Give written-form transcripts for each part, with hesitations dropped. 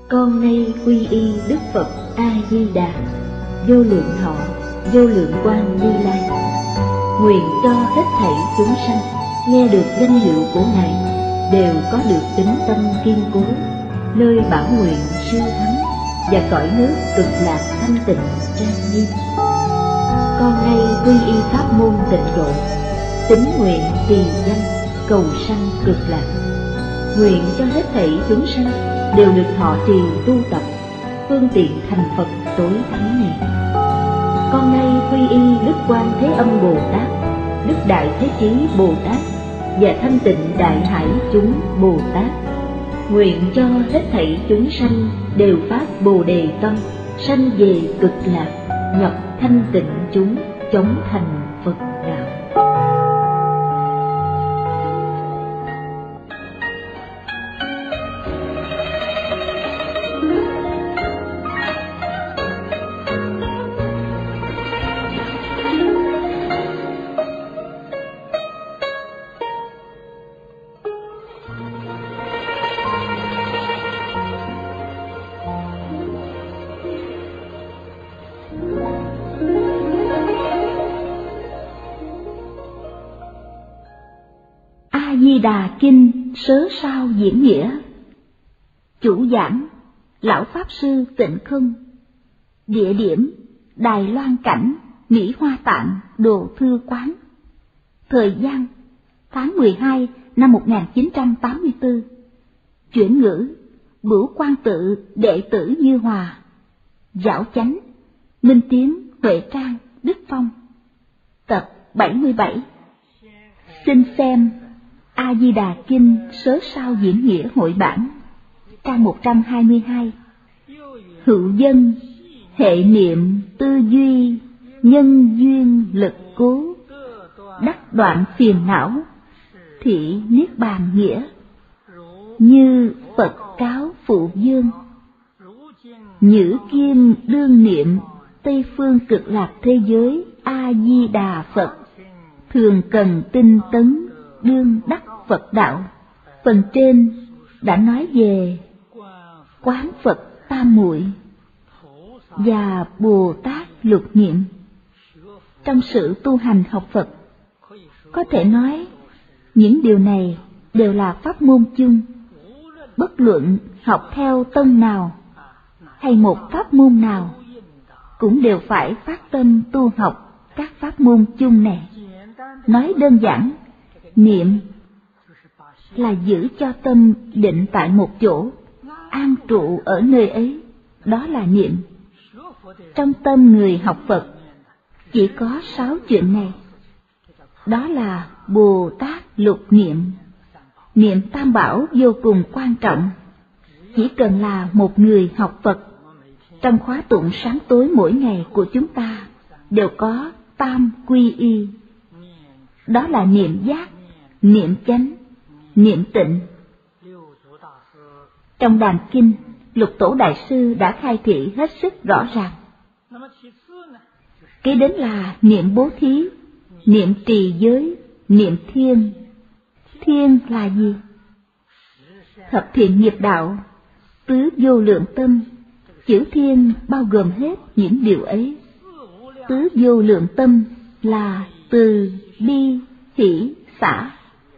Con nay quy y Đức Phật A Di Đà, vô lượng thọ, vô lượng quang Như Lai. Nguyện cho hết thảy chúng sanh nghe được danh hiệu của Ngài đều có được tín tâm kiên cố, nơi bảo nguyện siêu thắng và cõi nước cực lạc thanh tịnh trang nghiêm. Con nay quy y pháp môn tịnh độ, tín nguyện trì danh cầu sanh cực lạc. Nguyện cho hết thảy chúng sanh đều được thọ trì tu tập phương tiện thành Phật tối thắng này. Con nay quy y Đức Quan Thế Âm Bồ Tát, Đức Đại Thế Chí Bồ Tát và Thanh Tịnh Đại Hải chúng Bồ Tát. Nguyện cho hết thảy chúng sanh đều phát Bồ Đề tâm, sanh về cực lạc, nhập thanh tịnh chúng, chóng thành Phật đạo. Di Đà Kinh Sớ Sao Diễn Nghĩa. Chủ giảng Lão Pháp Sư Tịnh Không. Địa điểm Đài Loan Cảnh, Mỹ Hoa Tạng, Đồ Thư Quán. Thời gian tháng 12 năm 1984. Chuyển ngữ Bửu Quan Tự đệ tử Như Hòa. Giảo chánh Minh Tiến, Huệ Trang, Đức Phong. Tập 77. Xin xem A Di Đà Kinh Sớ Sao Diễn Nghĩa hội bản, trang 122. Hữu dân hệ niệm tư duy, nhân duyên lực cố, đắc đoạn phiền não, thị niết bàn nghĩa. Như Phật cáo Phụ Dương, nhữ kim đương niệm Tây phương cực lạc thế giới A Di Đà Phật, thường cần tinh tấn đương đắc Phật đạo. Phần trên đã nói về quán Phật tam muội và Bồ Tát lục niệm. Trong sự tu hành học Phật, có thể nói những điều này đều là pháp môn chung. Bất luận học theo tông nào hay một pháp môn nào, cũng đều phải phát tâm tu học các pháp môn chung này. Nói đơn giản, niệm là giữ cho tâm định tại một chỗ, an trụ ở nơi ấy, đó là niệm. Trong tâm người học Phật chỉ có 6 chuyện này, đó là Bồ Tát lục niệm. Niệm tam bảo vô cùng quan trọng. Chỉ cần là một người học Phật, trong khóa tụng sáng tối mỗi ngày của chúng ta đều có tam quy y, đó là niệm giác, niệm chánh, niệm tịnh. Trong Đàn Kinh, Lục Tổ Đại Sư đã khai thị hết sức rõ ràng. Kế đến là niệm bố thí, niệm trì giới, niệm thiên. Thiên là gì? Thập thiện nghiệp đạo, tứ vô lượng tâm. Chữ thiên bao gồm hết những điều ấy. Tứ vô lượng tâm là từ, bi, hỷ, xả.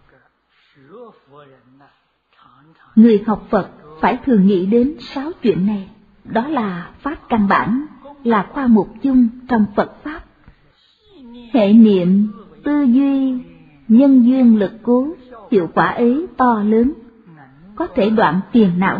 Người học Phật phải thường nghĩ đến 6 chuyện này, đó là pháp căn bản, là khoa mục chung trong Phật Pháp. Hệ niệm, tư duy, nhân duyên lực cố, hiệu quả ấy to lớn, có thể đoạn phiền não.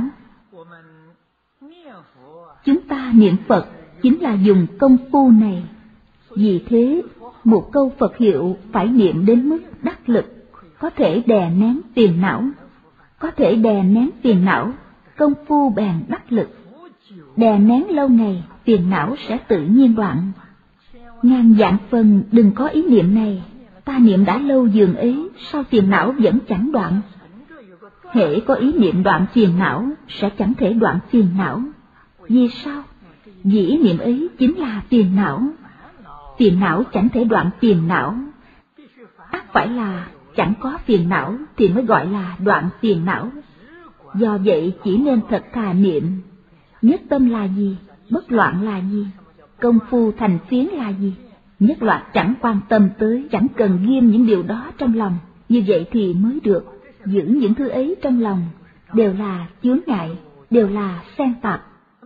Chúng ta niệm Phật chính là dùng công phu này. Vì thế, một câu Phật hiệu phải niệm đến mức đắc lực, có thể đè nén phiền não. Có thể đè nén phiền não, công phu bèn đắc lực. Đè nén lâu ngày, phiền não sẽ tự nhiên đoạn. Ngàn vạn phần đừng có ý niệm này, ta niệm đã lâu dường ấy, sao phiền não vẫn chẳng đoạn. Hễ có ý niệm đoạn phiền não, sẽ chẳng thể đoạn phiền não. Vì sao? Vì ý niệm ấy chính là phiền não. Phiền não chẳng thể đoạn phiền não. Ắt phải là chẳng có phiền não thì mới gọi là đoạn phiền não. Do vậy chỉ nên thật thà niệm, Nhất tâm là gì? Bất loạn là gì? Công phu thành phiến là gì? Nhất loạt chẳng quan tâm tới, chẳng cần ghim những điều đó trong lòng. Như vậy thì mới được. Giữ những thứ ấy trong lòng đều là chướng ngại, đều là xen tạp.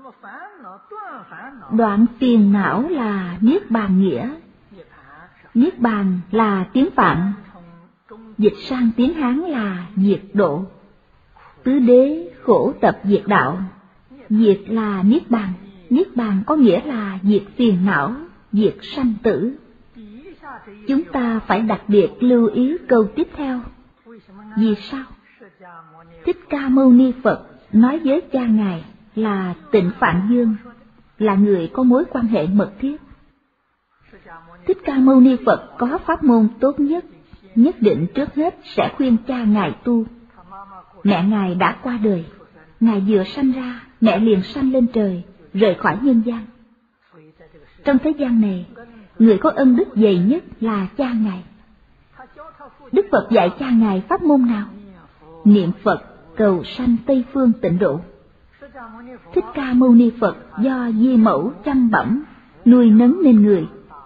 Đoạn phiền não là niết bàn nghĩa. Niết bàn là tiếng Phạn, dịch sang tiếng Hán là diệt độ. Tứ đế khổ tập diệt đạo. Diệt là niết bàn. Niết bàn có nghĩa là diệt phiền não, diệt sanh tử. Chúng ta phải đặc biệt lưu ý câu tiếp theo. Vì sao? Thích Ca Mâu Ni Phật nói với cha Ngài là Tịnh Phạn Dương, là người có mối quan hệ mật thiết. Thích Ca Mâu Ni Phật có pháp môn tốt nhất, nhất định trước hết sẽ khuyên cha Ngài tu. Mẹ Ngài đã qua đời, Ngài vừa sanh ra, mẹ liền sanh lên trời, rời khỏi nhân gian. Trong thế gian này, người có ân đức dày nhất là cha Ngài. Đức Phật dạy cha Ngài pháp môn nào? Niệm Phật cầu sanh Tây Phương Tịnh Độ. Thích Ca Mâu Ni Phật do Di Mẫu chăm bẵm, nuôi nấng nên người.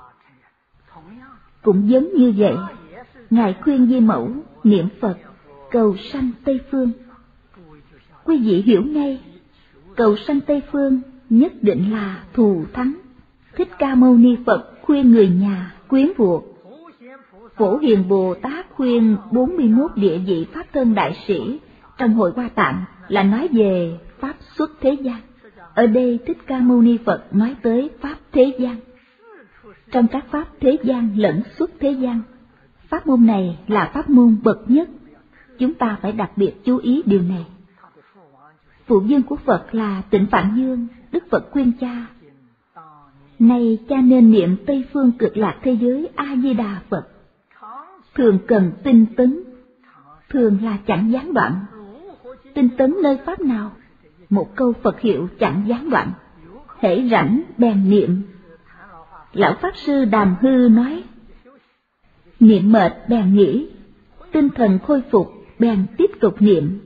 Cũng giống như vậy, Ngài khuyên Di Mẫu niệm Phật cầu sanh Tây Phương. Quý vị hiểu ngay, cầu sanh Tây Phương nhất định là thù thắng. Thích Ca Mâu Ni Phật khuyên người nhà, quyến thuộc. Phổ Hiền Bồ Tát khuyên 41 địa vị Pháp Thân Đại Sĩ trong Hội Hoa Tạng là nói về Pháp xuất thế gian. Ở đây Thích Ca Mâu Ni Phật nói tới Pháp thế gian. Trong các Pháp thế gian lẫn xuất thế gian, pháp môn này là pháp môn bậc nhất. Chúng ta phải đặc biệt chú ý điều này. Phụ vương của Phật là Tịnh Phạn Dương. Đức Phật khuyên cha: nay cha nên niệm Tây Phương Cực Lạc thế giới A Di Đà Phật. Thường cần tinh tấn. Thường là chẳng gián đoạn. Tinh tấn nơi pháp nào? Một câu Phật hiệu chẳng gián đoạn. Hễ rảnh bèn niệm. Lão Pháp Sư Đàm Hư nói: niệm mệt bèn nghỉ, tinh thần khôi phục bèn tiếp tục niệm.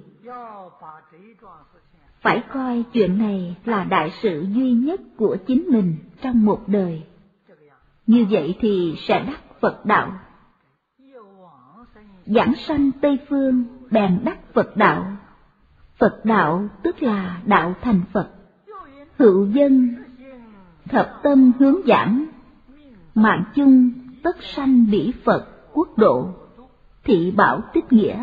Phải coi chuyện này là đại sự duy nhất của chính mình trong một đời. Như vậy thì sẽ đắc Phật đạo. Giảng sanh Tây Phương bèn đắc Phật đạo. Phật đạo tức là đạo thành Phật. Hữu dân thập tâm hướng giảng, mạng chung tất sanh bỉ Phật quốc độ. Thị Bảo Tích Nghĩa.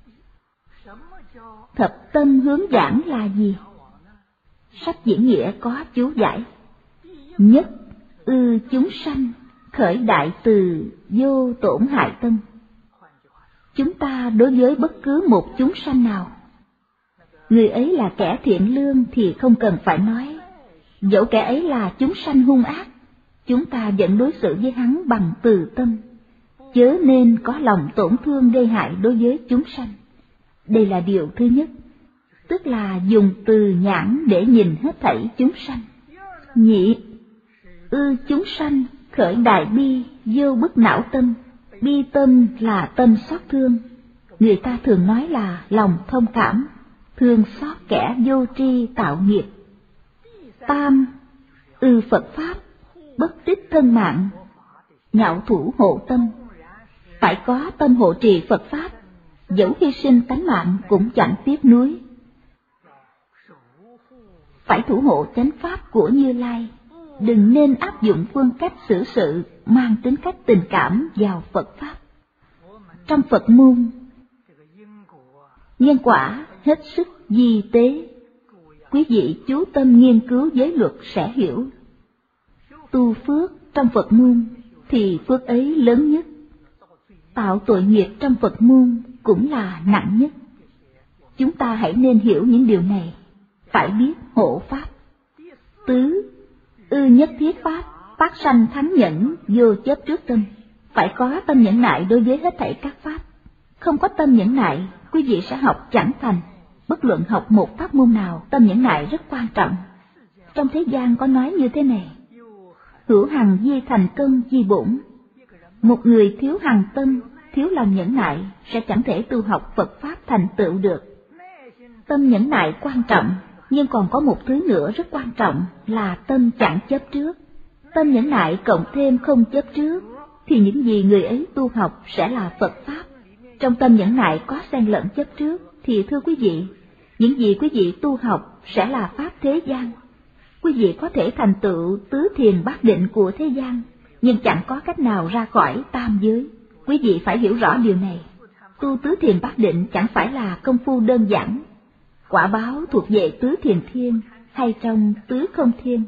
Thập tâm hướng giảng là gì? Sách diễn nghĩa có chú giải: nhất ư chúng sanh khởi đại từ vô tổn hại tâm. Chúng ta đối với bất cứ một chúng sanh nào, người ấy là kẻ thiện lương thì không cần phải nói. Dẫu kẻ ấy là chúng sanh hung ác, chúng ta vẫn đối xử với hắn bằng từ tâm, chớ nên có lòng tổn thương gây hại đối với chúng sanh. Đây là điều thứ nhất, tức là dùng từ nhãn để nhìn hết thảy chúng sanh. Nhị ư chúng sanh khởi đại bi vô bức não tâm. Bi tâm là tâm xót thương. Người ta thường nói là lòng thông cảm, thương xót kẻ vô tri tạo nghiệp. Tam ư Phật Pháp bất tích thân mạng. Nhạo thủ hộ tâm. Phải có tâm hộ trì Phật Pháp, dẫu hy sinh tánh mạng cũng chẳng tiếc nuối. Phải thủ hộ chánh pháp của Như Lai, đừng nên áp dụng phương cách xử sự mang tính cách tình cảm vào Phật Pháp. Trong Phật môn, nhân quả hết sức di tế. Quý vị chú tâm nghiên cứu giới luật sẽ hiểu. Tu phước trong Phật môn thì phước ấy lớn nhất. Tạo tội nghiệp trong Phật môn cũng là nặng nhất. Chúng ta hãy nên hiểu những điều này, phải biết hộ Pháp. Tứ ư nhất thiết Pháp phát sanh thắng nhẫn vô chấp trước tâm. Phải có tâm nhẫn nại đối với hết thảy các Pháp. Không có tâm nhẫn nại, quý vị sẽ học chẳng thành. Bất luận học một pháp môn nào, tâm nhẫn nại rất quan trọng. Trong thế gian có nói như thế này: hữu hằng di thành công di bổn. Một người thiếu hằng tâm, thiếu lòng nhẫn nại sẽ chẳng thể tu học Phật Pháp thành tựu được. Tâm nhẫn nại quan trọng, Nhưng còn có một thứ nữa rất quan trọng là tâm chẳng chấp trước. Tâm nhẫn nại cộng thêm không chấp trước, thì những gì người ấy tu học sẽ là Phật Pháp. Trong tâm nhẫn nại có xen lẫn chấp trước, thì thưa quý vị, những gì quý vị tu học sẽ là Pháp thế gian. Quý vị có thể thành tựu tứ thiền bát định của thế gian, nhưng chẳng có cách nào ra khỏi tam giới. Quý vị phải hiểu rõ điều này. Tu tứ thiền bát định chẳng phải là công phu đơn giản. Quả báo thuộc về tứ thiền thiên hay trong tứ không thiên.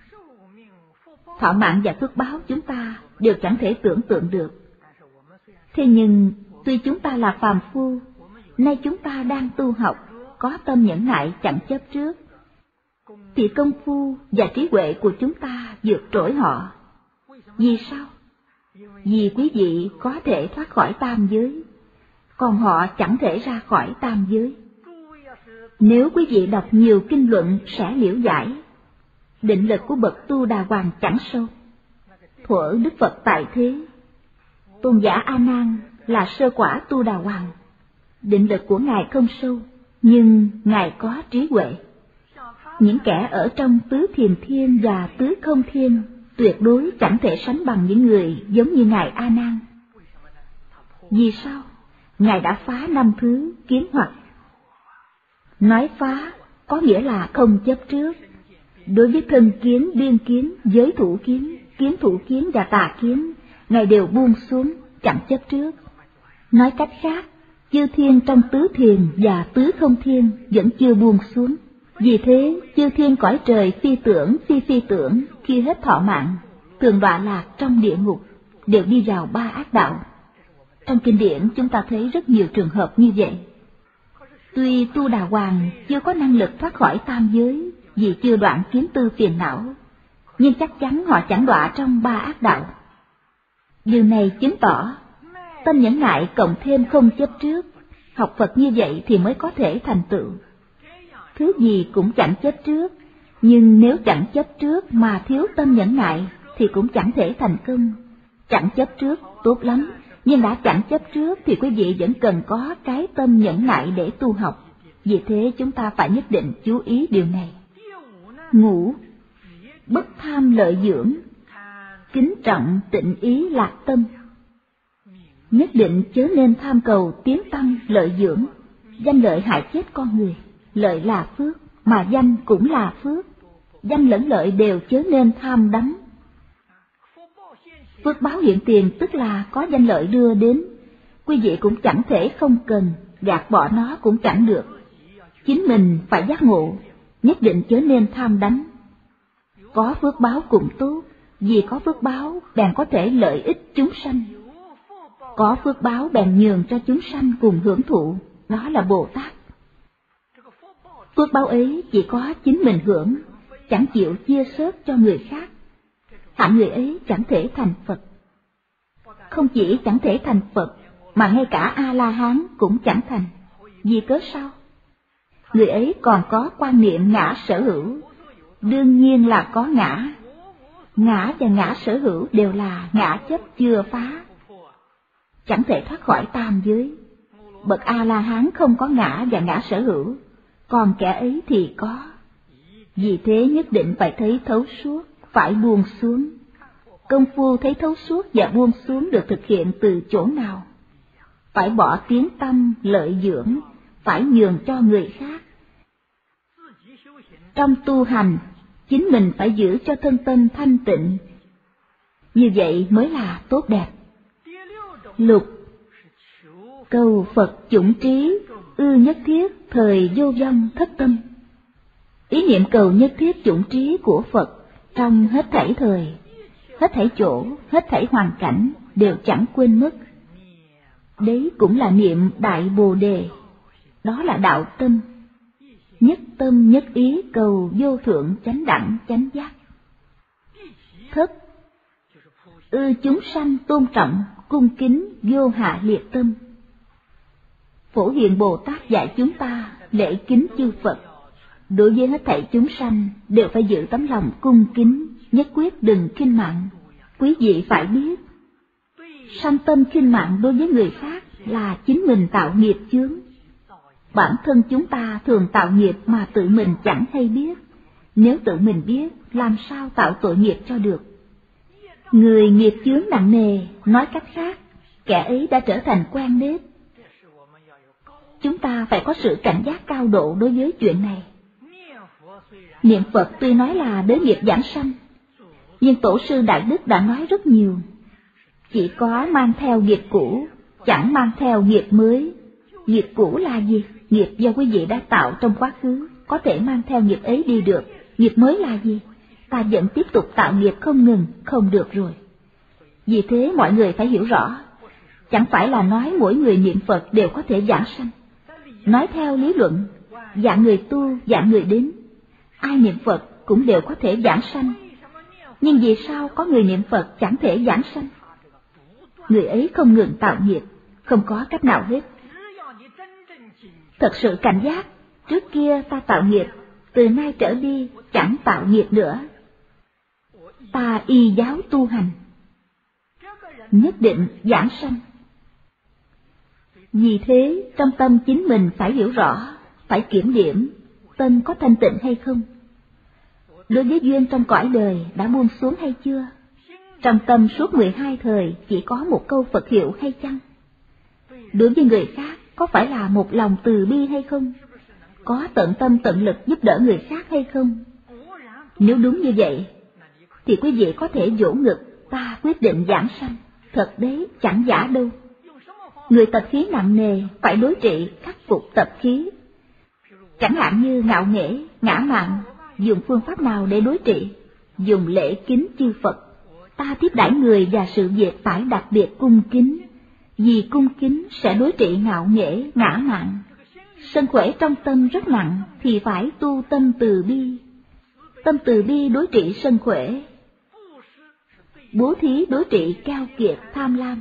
Thọ mạng và phước báo chúng ta đều chẳng thể tưởng tượng được. Thế nhưng tuy chúng ta là phàm phu, nay chúng ta đang tu học, có tâm nhẫn nại chẳng chấp trước, thì công phu và trí huệ của chúng ta vượt trội họ. Vì sao? Vì quý vị có thể thoát khỏi tam giới, còn họ chẳng thể ra khỏi tam giới. Nếu quý vị đọc nhiều kinh luận sẽ liễu giải, định lực của bậc Tu Đà Hoàng chẳng sâu. Thuở Đức Phật tại thế, tôn giả A Nan là sơ quả Tu Đà Hoàng, định lực của ngài không sâu, nhưng ngài có trí huệ. Những kẻ ở trong tứ thiền thiên và tứ không thiên tuyệt đối chẳng thể sánh bằng những người giống như ngài A Nan. Vì sao? Ngài đã phá 5 thứ kiến hoặc. Nói phá có nghĩa là không chấp trước. Đối với thân kiến, biên kiến, giới thủ kiến, kiến thủ kiến và tà kiến, ngài đều buông xuống, chẳng chấp trước. Nói cách khác, chư thiên trong tứ thiền và tứ không thiên vẫn chưa buông xuống. Vì thế, chư thiên cõi trời phi tưởng, phi tưởng khi hết thọ mạng, thường đọa lạc trong địa ngục, đều đi vào 3 ác đạo. Trong kinh điển chúng ta thấy rất nhiều trường hợp như vậy. Tuy Tu Đà Hoàng chưa có năng lực thoát khỏi tam giới vì chưa đoạn kiến tư phiền não, nhưng chắc chắn họ chẳng đọa trong 3 ác đạo. Điều này chứng tỏ tâm nhẫn nại cộng thêm không chấp trước, học Phật như vậy thì mới có thể thành tựu. Thứ gì cũng chẳng chấp trước, nhưng nếu chẳng chấp trước mà thiếu tâm nhẫn nại thì cũng chẳng thể thành công. Chẳng chấp trước tốt lắm, nhưng đã chẳng chấp trước thì quý vị vẫn cần có cái tâm nhẫn nại để tu học. Vì thế chúng ta phải nhất định chú ý điều này. Ngũ, bất tham lợi dưỡng, kính trọng tịnh ý lạc tâm. Nhất định chớ nên tham cầu tiến tăng lợi dưỡng. Danh lợi hại chết con người. Lợi là phước, mà danh cũng là phước. Danh lẫn lợi đều chớ nên tham đắm. Phước báo hiện tiền tức là có danh lợi đưa đến, quý vị cũng chẳng thể không cần, gạt bỏ nó cũng chẳng được. Chính mình phải giác ngộ, nhất định chớ nên tham đắm. Có phước báo cũng tốt, vì có phước báo bèn có thể lợi ích chúng sanh. Có phước báo bèn nhường cho chúng sanh cùng hưởng thụ, đó là Bồ Tát. Phước báo ấy chỉ có chính mình hưởng, chẳng chịu chia sớt cho người khác. Hạng người ấy chẳng thể thành Phật. Không chỉ chẳng thể thành Phật, mà ngay cả A-la-hán cũng chẳng thành. Vì cớ sao? Người ấy còn có quan niệm ngã sở hữu. Đương nhiên là có ngã. Ngã và ngã sở hữu đều là ngã chấp chưa phá, chẳng thể thoát khỏi tam giới. Bậc A-la-hán không có ngã và ngã sở hữu, còn kẻ ấy thì có. Vì thế nhất định phải thấy thấu suốt, phải buông xuống. Công phu thấy thấu suốt và buông xuống được thực hiện từ chỗ nào? Phải bỏ tiếng tâm lợi dưỡng, phải nhường cho người khác. Trong tu hành, chính mình phải giữ cho thân tâm thanh tịnh, như vậy mới là tốt đẹp. Lục, cầu Phật chủng trí, ư nhất thiết thời vô vong thất tâm. Ý niệm cầu nhất thiết chủng trí của Phật trong hết thảy thời, hết thảy chỗ, hết thảy hoàn cảnh đều chẳng quên mất. Đấy cũng là niệm Đại Bồ Đề, đó là đạo tâm. Nhất tâm nhất ý cầu vô thượng chánh đẳng chánh giác. Thất, ư chúng sanh tôn trọng, cung kính vô hạ liệt tâm. Phổ Hiền Bồ Tát dạy chúng ta lễ kính chư Phật. Đối với hết thảy chúng sanh đều phải giữ tấm lòng cung kính, nhất quyết đừng khinh mạn. Quý vị phải biết, sanh tâm khinh mạn đối với người khác là chính mình tạo nghiệp chướng. bản thân chúng ta thường tạo nghiệp mà tự mình chẳng hay biết. Nếu tự mình biết, làm sao tạo tội nghiệp cho được? Người nghiệp chướng nặng nề, nói cách khác, kẻ ấy đã trở thành quen nếp. Chúng ta phải có sự cảnh giác cao độ đối với chuyện này. Niệm Phật tuy nói là đới nghiệp giảng sanh, nhưng Tổ sư Đại Đức đã nói rất nhiều. Chỉ có mang theo nghiệp cũ, chẳng mang theo nghiệp mới. Nghiệp cũ là gì? Nghiệp do quý vị đã tạo trong quá khứ, có thể mang theo nghiệp ấy đi được. Nghiệp mới là gì? Ta vẫn tiếp tục tạo nghiệp không ngừng, không được rồi. Vì thế mọi người phải hiểu rõ, chẳng phải là nói mỗi người niệm Phật đều có thể giảng sanh. Nói theo lý luận, dạng người tu, dạng người đến, ai niệm Phật cũng đều có thể giảng sanh. Nhưng vì sao có người niệm Phật chẳng thể giảng sanh? Người ấy không ngừng tạo nghiệp, không có cách nào hết. Thật sự cảnh giác, trước kia ta tạo nghiệp, từ nay trở đi chẳng tạo nghiệp nữa. Ta y giáo tu hành, nhất định giảng sanh. Vì thế trong tâm chính mình phải hiểu rõ, phải kiểm điểm tâm có thanh tịnh hay không. Đối với duyên trong cõi đời đã buông xuống hay chưa? Trong tâm suốt 12 thời chỉ có một câu Phật hiệu hay chăng? Đối với người khác có phải là một lòng từ bi hay không? Có tận tâm tận lực giúp đỡ người khác hay không? Nếu đúng như vậy, thì quý vị có thể vỗ ngực, ta quyết định giảng sanh. Thật đấy, chẳng giả đâu. Người tập khí nặng nề phải đối trị, khắc phục tập khí. Chẳng hạn như ngạo nghễ, ngã mạn, dùng phương pháp nào để đối trị? Dùng lễ kính chư Phật. Ta tiếp đãi người và sự việc phải đặc biệt cung kính, vì cung kính sẽ đối trị ngạo nghễ, ngã mạn. Sân khỏe trong tâm rất nặng thì phải tu tâm từ bi. Tâm từ bi đối trị sân khỏe. Bố thí đối trị keo kiệt tham lam.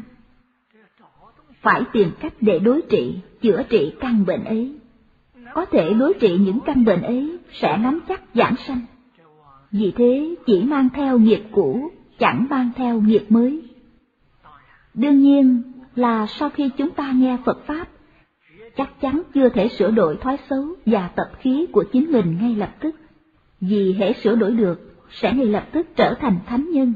Phải tìm cách để đối trị, chữa trị căn bệnh ấy. Có thể đối trị những căn bệnh ấy sẽ nắm chắc giảng sanh. Vì thế chỉ mang theo nghiệp cũ, chẳng mang theo nghiệp mới. Đương nhiên là sau khi chúng ta nghe Phật Pháp, chắc chắn chưa thể sửa đổi thói xấu và tập khí của chính mình ngay lập tức. Vì hễ sửa đổi được, sẽ ngay lập tức trở thành thánh nhân.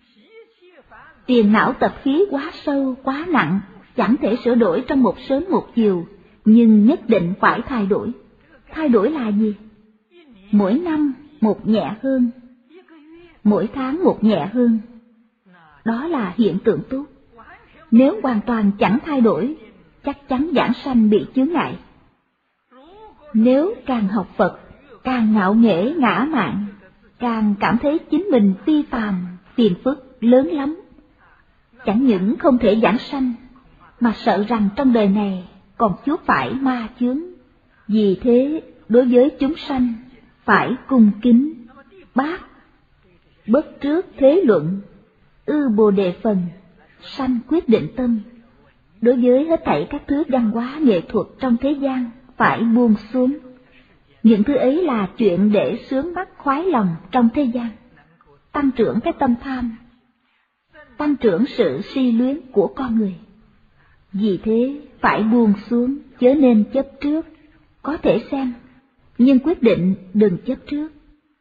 Tiền não tập khí quá sâu, quá nặng, chẳng thể sửa đổi trong một sớm một chiều, nhưng nhất định phải thay đổi. Thay đổi là gì? Mỗi năm một nhẹ hơn, mỗi tháng một nhẹ hơn. Đó là hiện tượng tốt. Nếu hoàn toàn chẳng thay đổi, chắc chắn giảng sanh bị chướng ngại. Nếu càng học Phật, càng ngạo nghễ ngã mạn, càng cảm thấy chính mình phi phàm, phiền phức lớn lắm. Chẳng những không thể giảng sanh, mà sợ rằng trong đời này còn chuốc phải ma chướng. Vì thế, đối với chúng sanh, phải cung kính, bác, bất trước thế luận, ư bồ đề phần, sanh quyết định tâm. Đối với hết thảy các thứ văn hóa nghệ thuật trong thế gian, phải buông xuống. Những thứ ấy là chuyện để sướng mắt khoái lòng trong thế gian, tăng trưởng cái tâm tham, tăng trưởng sự si luyến của con người. Vì thế phải buông xuống, chớ nên chấp trước. Có thể xem, nhưng quyết định đừng chấp trước.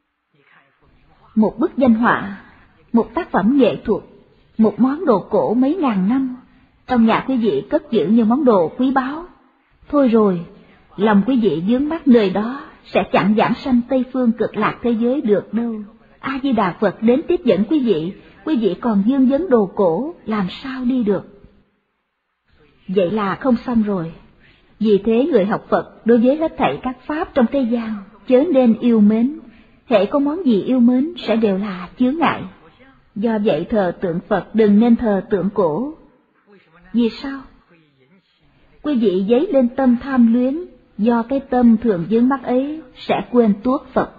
Một bức danh họa, một tác phẩm nghệ thuật, một món đồ cổ mấy ngàn năm, trong nhà quý vị cất giữ như món đồ quý báu. Thôi rồi, lòng quý vị vướng mắc nơi đó sẽ chẳng giảng sanh Tây Phương Cực Lạc thế giới được đâu. A Di Đà Phật đến tiếp dẫn quý vị còn vương vấn đồ cổ, làm sao đi được? Vậy là không xong rồi. Vì thế người học Phật đối với hết thảy các pháp trong thế gian chớ nên yêu mến. Hễ có món gì yêu mến sẽ đều là chướng ngại. Do vậy thờ tượng Phật đừng nên thờ tượng cổ. Vì sao? Quý vị dấy lên tâm tham luyến, do cái tâm thường vướng mắc ấy sẽ quên tuốt Phật.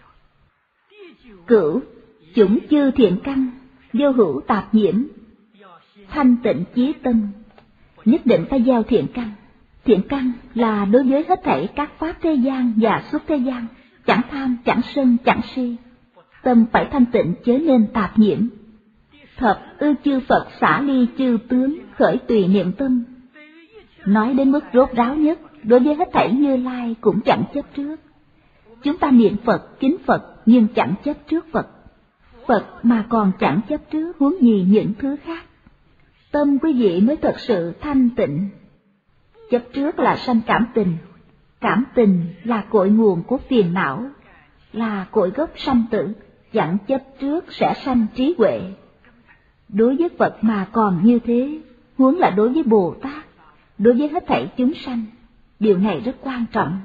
Cửu, chủng chư thiện căn, vô hữu tạp nhiễm, thanh tịnh chí tâm. Nhất định phải gieo thiện căn. Thiện căn là đối với hết thảy các pháp thế gian và xuất thế gian, chẳng tham, chẳng sân, chẳng si. Tâm phải thanh tịnh chớ nên tạp nhiễm. Thập ư chư Phật xả ly chư tướng, khởi tùy niệm tâm. Nói đến mức rốt ráo nhất đối với hết thảy Như Lai cũng chẳng chấp trước. Chúng ta niệm Phật, kính Phật nhưng chẳng chấp trước Phật. Phật mà còn chẳng chấp trước, huống gì những thứ khác. Tâm quý vị mới thật sự thanh tịnh. Chấp trước là sanh cảm tình. Cảm tình là cội nguồn của phiền não, là cội gốc sanh tử. Chẳng chấp trước sẽ sanh trí huệ. Đối với Phật mà còn như thế, huống là đối với Bồ Tát, đối với hết thảy chúng sanh. Điều này rất quan trọng.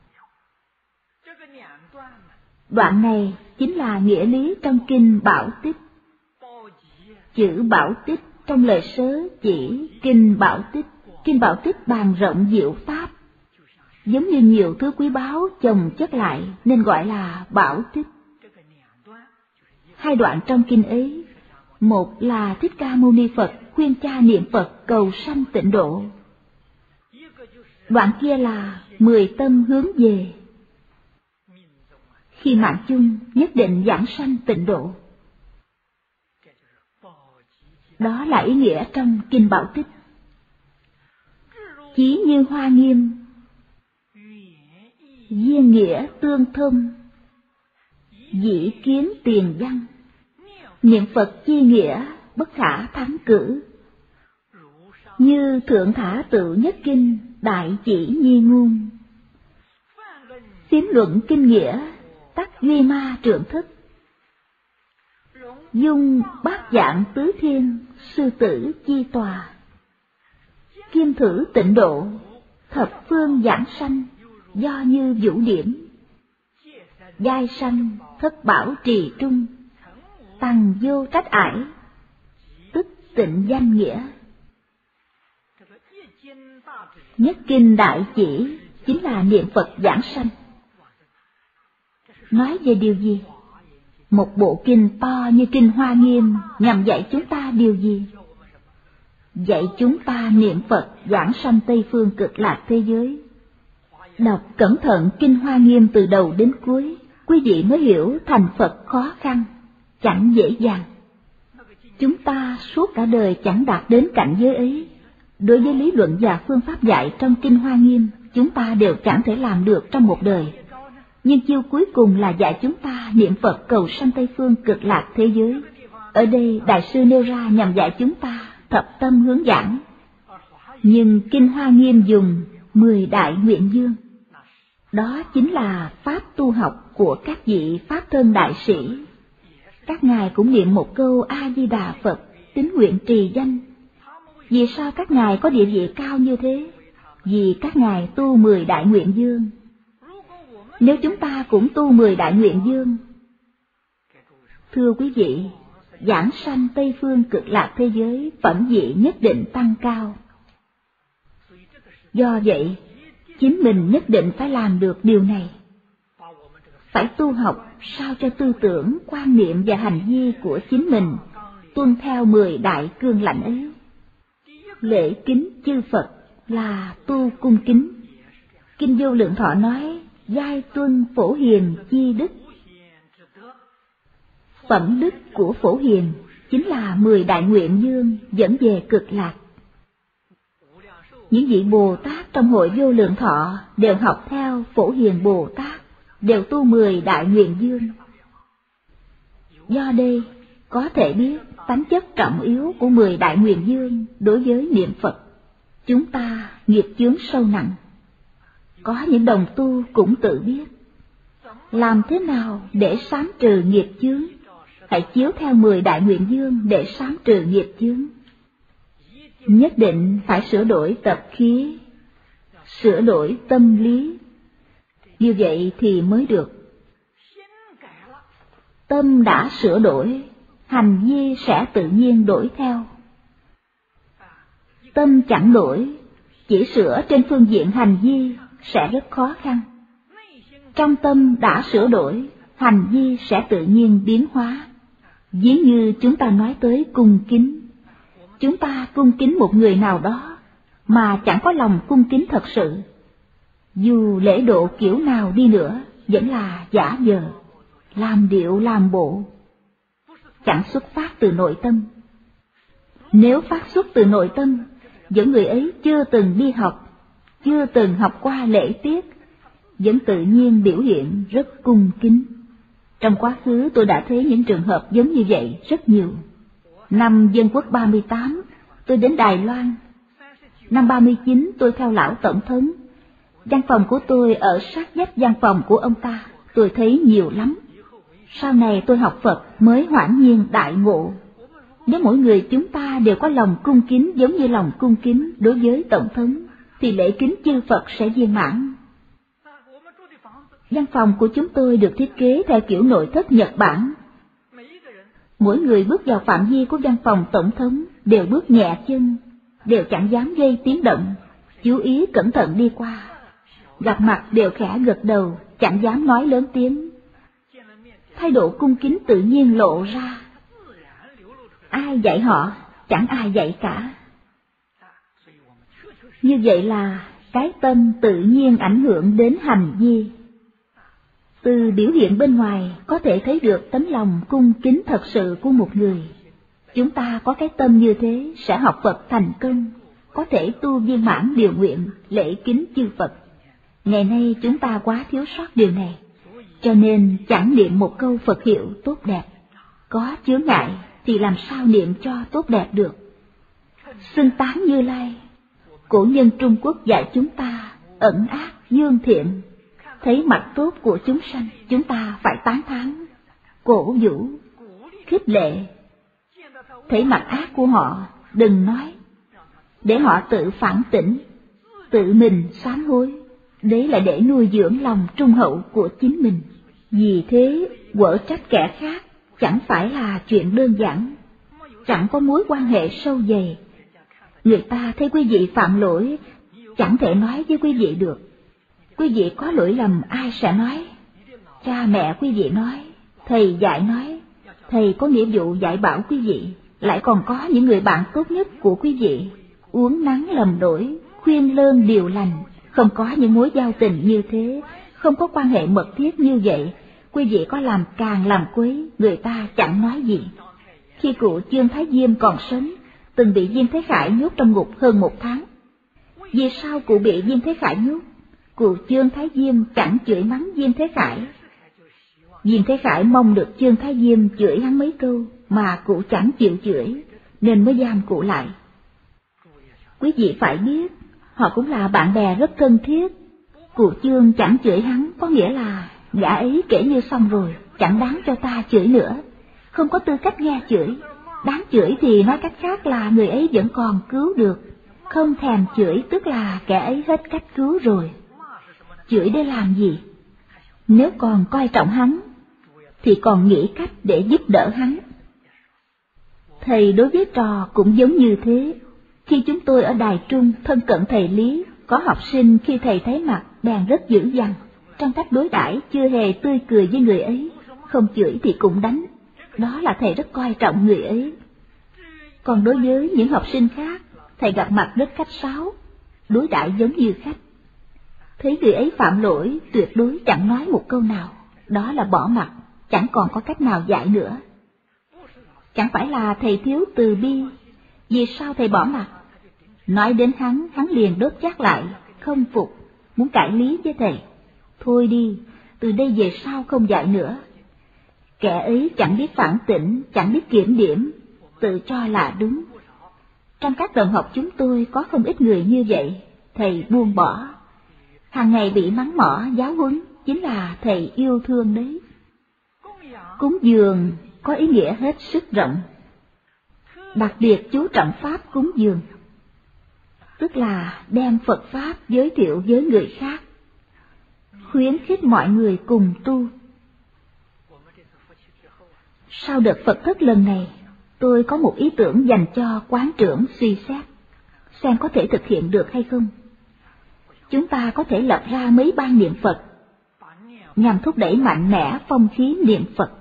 Đoạn này chính là nghĩa lý trong kinh Bảo Tích. Chữ Bảo Tích trong lời sớ chỉ kinh Bảo Tích. Kinh Bảo Tích bàn rộng diệu pháp, giống như nhiều thứ quý báu chồng chất lại nên gọi là Bảo Tích. Hai đoạn trong kinh ấy, một là Thích Ca Mâu Ni Phật khuyên cha niệm Phật cầu sanh tịnh độ. Đoạn kia là 10 tâm hướng về. Khi mạng chung nhất định giảng sanh tịnh độ. Đó là ý nghĩa trong kinh Bảo Tích. Chí như hoa nghiêm, duyên nghĩa tương thông, dĩ kiến tiền văn. Niệm Phật chi nghĩa bất khả thắng cử. Như thượng thả tự nhất kinh, đại chỉ nhi ngôn. Phiến luận kinh nghĩa, tắc duy ma trượng thức. Dung bát dạng tứ thiên, sư tử chi tòa. Kim thử tịnh độ, thập phương giảng sanh, do như vũ điểm. Giai sanh thất bảo trì trung, tằng vô trách ải, tức tịnh danh nghĩa. Nhất kinh đại chỉ chính là niệm Phật giảng sanh. Nói về điều gì? Một bộ kinh to như kinh Hoa Nghiêm nhằm dạy chúng ta điều gì? Dạy chúng ta niệm Phật giảng sanh Tây Phương Cực Lạc thế giới. Đọc cẩn thận kinh Hoa Nghiêm từ đầu đến cuối, quý vị mới hiểu thành Phật khó khăn, chẳng dễ dàng. Chúng ta suốt cả đời chẳng đạt đến cảnh giới ấy. Đối với lý luận và phương pháp dạy trong kinh Hoa Nghiêm, chúng ta đều chẳng thể làm được trong một đời. Nhưng chiêu cuối cùng là dạy chúng ta niệm Phật cầu sanh Tây Phương Cực Lạc thế giới. Ở đây Đại sư nêu ra nhằm dạy chúng ta thập tâm hướng giảng. Nhưng kinh Hoa Nghiêm dùng 10 đại nguyện dương. Đó chính là pháp tu học của các vị pháp thân đại sĩ. Các ngài cũng niệm một câu A Di Đà Phật, tín nguyện trì danh. Vì sao các ngài có địa vị cao như thế? Vì các ngài tu 10 đại nguyện dương. Nếu chúng ta cũng tu 10 đại nguyện dương, thưa quý vị, giảng sanh Tây Phương Cực Lạc thế giới phẩm vị nhất định tăng cao. Do vậy, chính mình nhất định phải làm được điều này. Phải tu học sao cho tư tưởng, quan niệm và hành vi của chính mình tuân theo 10 đại cương lãnh ấy. Lễ kính chư Phật là tu cung kính. Kinh Vô Lượng Thọ nói, giai tuân Phổ Hiền chi đức. Phẩm đức của Phổ Hiền chính là 10 đại nguyện dương dẫn về Cực Lạc. Những vị Bồ Tát trong hội Vô Lượng Thọ đều học theo Phổ Hiền Bồ Tát, đều tu 10 đại nguyện dương. Do đây có thể biết tánh chất trọng yếu của 10 đại nguyện dương đối với niệm Phật. Chúng ta nghiệp chướng sâu nặng. Có những đồng tu cũng tự biết làm thế nào để xám trừ nghiệp chướng. Hãy chiếu theo 10 đại nguyện dương để xám trừ nghiệp chướng. Nhất định phải sửa đổi tập khí, sửa đổi tâm lý. Như vậy thì mới được. Tâm đã sửa đổi, hành vi sẽ tự nhiên đổi theo. Tâm chẳng đổi, chỉ sửa trên phương diện hành vi sẽ rất khó khăn. Trong tâm đã sửa đổi, hành vi sẽ tự nhiên biến hóa. Ví như chúng ta nói tới cung kính. Chúng ta cung kính một người nào đó mà chẳng có lòng cung kính thật sự, dù lễ độ kiểu nào đi nữa vẫn là giả vờ, làm điệu làm bộ, chẳng xuất phát từ nội tâm. Nếu phát xuất từ nội tâm, những người ấy chưa từng đi học, chưa từng học qua lễ tiết, vẫn tự nhiên biểu hiện rất cung kính. Trong quá khứ tôi đã thấy những trường hợp giống như vậy rất nhiều. Năm Dân Quốc 38, tôi đến Đài Loan. Năm 39 tôi theo lão tổng thống. Văn phòng của tôi ở sát vách văn phòng của ông ta, tôi thấy nhiều lắm. Sau này tôi học Phật mới hoảng nhiên đại ngộ. Nếu mỗi người chúng ta đều có lòng cung kính giống như lòng cung kính đối với tổng thống, thì lễ kính chư Phật sẽ viên mãn. Văn phòng của chúng tôi được thiết kế theo kiểu nội thất Nhật Bản. Mỗi người bước vào phạm vi của văn phòng tổng thống đều bước nhẹ chân, đều chẳng dám gây tiếng động, chú ý cẩn thận đi qua. Gặp mặt đều khẽ gật đầu, chẳng dám nói lớn tiếng. Thái độ cung kính tự nhiên lộ ra. Ai dạy họ, chẳng ai dạy cả. Như vậy là cái tâm tự nhiên ảnh hưởng đến hành vi. Từ biểu hiện bên ngoài có thể thấy được tấm lòng cung kính thật sự của một người. Chúng ta có cái tâm như thế sẽ học Phật thành công, có thể tu viên mãn điều nguyện, lễ kính chư Phật. Ngày nay chúng ta quá thiếu sót điều này, cho nên chẳng niệm một câu Phật hiệu tốt đẹp. Có chướng ngại thì làm sao niệm cho tốt đẹp được. Xưng tán Như Lai, cổ nhân Trung Quốc dạy chúng ta ẩn ác dương thiện. Thấy mặt tốt của chúng sanh, chúng ta phải tán thán, cổ vũ, khích lệ. Thấy mặt ác của họ, đừng nói, để họ tự phản tỉnh, tự mình sám hối. Đấy là để nuôi dưỡng lòng trung hậu của chính mình. Vì thế, quở trách kẻ khác chẳng phải là chuyện đơn giản, chẳng có mối quan hệ sâu dày. Người ta thấy quý vị phạm lỗi, chẳng thể nói với quý vị được. Quý vị có lỗi lầm ai sẽ nói? Cha mẹ quý vị nói, thầy dạy nói, thầy có nghĩa vụ dạy bảo quý vị. Lại còn có những người bạn tốt nhất của quý vị, uốn nắn lầm lỗi, khuyên lơn điều lành. Không có những mối giao tình như thế, không có quan hệ mật thiết như vậy, quý vị có làm càng làm quấy, người ta chẳng nói gì. Khi cụ Chương Thái Diêm còn sống, từng bị Diêm Thế Khải nhốt trong ngục hơn 1 tháng. Vì sao cụ bị Diêm Thế Khải nhốt? Cụ Chương Thái Diêm chẳng chửi mắng Diêm Thế Khải. Diêm Thế Khải mong được Chương Thái Diêm chửi hắn mấy câu, mà cụ chẳng chịu chửi, nên mới giam cụ lại. Quý vị phải biết, họ cũng là bạn bè rất thân thiết. Cụ Chương chẳng chửi hắn có nghĩa là gã ấy kể như xong rồi, chẳng đáng cho ta chửi nữa, không có tư cách nghe chửi. Đáng chửi thì nói cách khác là người ấy vẫn còn cứu được, không thèm chửi tức là kẻ ấy hết cách cứu rồi. Chửi để làm gì? Nếu còn coi trọng hắn, thì còn nghĩ cách để giúp đỡ hắn. Thầy đối với trò cũng giống như thế. Khi chúng tôi ở Đài Trung thân cận thầy Lý, có học sinh khi thầy thấy mặt bèn rất dữ dằn, trong cách đối đãi chưa hề tươi cười với người ấy, không chửi thì cũng đánh. Đó là thầy rất coi trọng người ấy. Còn đối với những học sinh khác, thầy gặp mặt rất khách sáo, đối đãi giống như khách. Thấy người ấy phạm lỗi, tuyệt đối chẳng nói một câu nào, đó là bỏ mặt, chẳng còn có cách nào dạy nữa. Chẳng phải là thầy thiếu từ bi, vì sao thầy bỏ mặt? Nói đến hắn liền đốt chát lại, không phục, muốn cãi lý với thầy. Thôi đi, từ đây về sau không dạy nữa. Kẻ ấy chẳng biết phản tỉnh, chẳng biết kiểm điểm, tự cho là đúng. Trong các đồng học chúng tôi có không ít người như vậy, thầy buông bỏ. Hàng ngày bị mắng mỏ giáo huấn, chính là thầy yêu thương đấy. Cúng dường có ý nghĩa hết sức rộng. Đặc biệt chú trọng pháp cúng dường, tức là đem Phật Pháp giới thiệu với người khác, khuyến khích mọi người cùng tu. Sau đợt Phật thất lần này, tôi có một ý tưởng dành cho quán trưởng suy xét, xem có thể thực hiện được hay không. Chúng ta có thể lập ra mấy ban niệm Phật, nhằm thúc đẩy mạnh mẽ phong khí niệm Phật.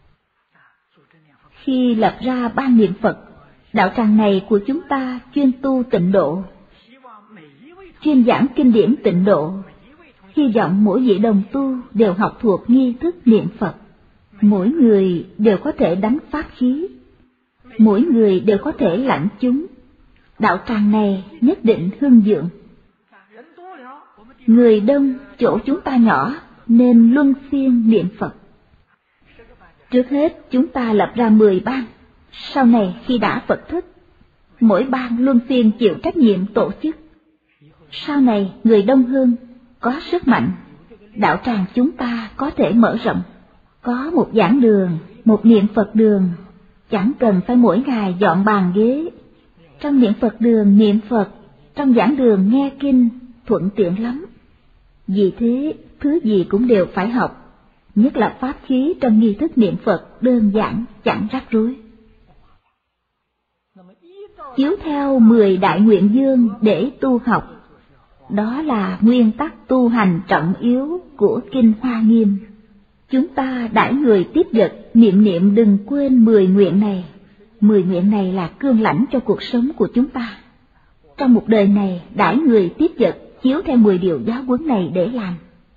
Khi lập ra ban niệm Phật, đạo tràng này của chúng ta chuyên tu tịnh độ, chuyên giảng kinh điển tịnh độ, hy vọng mỗi vị đồng tu đều học thuộc nghi thức niệm Phật. Mỗi người đều có thể đánh pháp khí, mỗi người đều có thể lãnh chúng. Đạo tràng này nhất định hưng vượng. Người đông, chỗ chúng ta nhỏ, nên luân phiên niệm Phật. Trước hết chúng ta lập ra 10 ban, sau này khi đã Phật thức, mỗi ban luân phiên chịu trách nhiệm tổ chức. Sau này người đông hơn, có sức mạnh, đạo tràng chúng ta có thể mở rộng. Có một giảng đường, một niệm Phật đường, chẳng cần phải mỗi ngày dọn bàn ghế. Trong niệm Phật đường niệm Phật, trong giảng đường nghe kinh, thuận tiện lắm. Vì thế, thứ gì cũng đều phải học, nhất là pháp khí trong nghi thức niệm Phật đơn giản, chẳng rắc rối. Chiếu theo 10 đại nguyện dương để tu học, đó là nguyên tắc tu hành trọng yếu của Kinh Hoa Nghiêm. Chúng ta đãi người tiếp vật, niệm đừng quên 10 nguyện này. 10 nguyện này là cương lãnh cho cuộc sống của chúng ta. Trong một đời này, đãi người tiếp vật, chiếu theo 10 điều giáo huấn này để làm.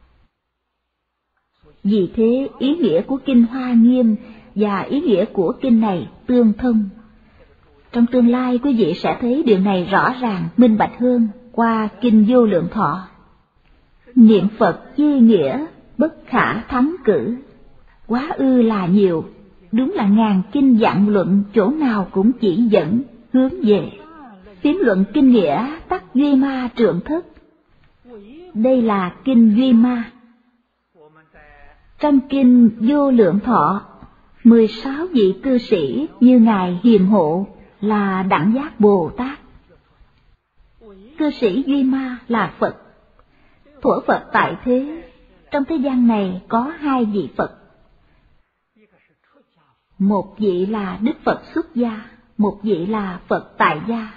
Vì thế, ý nghĩa của Kinh Hoa Nghiêm và ý nghĩa của kinh này tương thông. Trong tương lai, quý vị sẽ thấy điều này rõ ràng, minh bạch hơn qua Kinh Vô Lượng Thọ. Niệm Phật chi nghĩa, bất khả thắng cử. Quá ư là nhiều, đúng là ngàn kinh vạn luận, chỗ nào cũng chỉ dẫn, hướng về. Phiến luận kinh nghĩa tắc duy ma trượng thất. Đây là Kinh Duy Ma. Trong Kinh Vô Lượng Thọ, 16 vị cư sĩ như Ngài Hiền Hộ là Đẳng Giác Bồ Tát. Cư sĩ Duy Ma là Phật. Thuở Phật tại thế, trong thế gian này có 2 vị Phật. Một vị là Đức Phật xuất gia, một vị là Phật tại gia.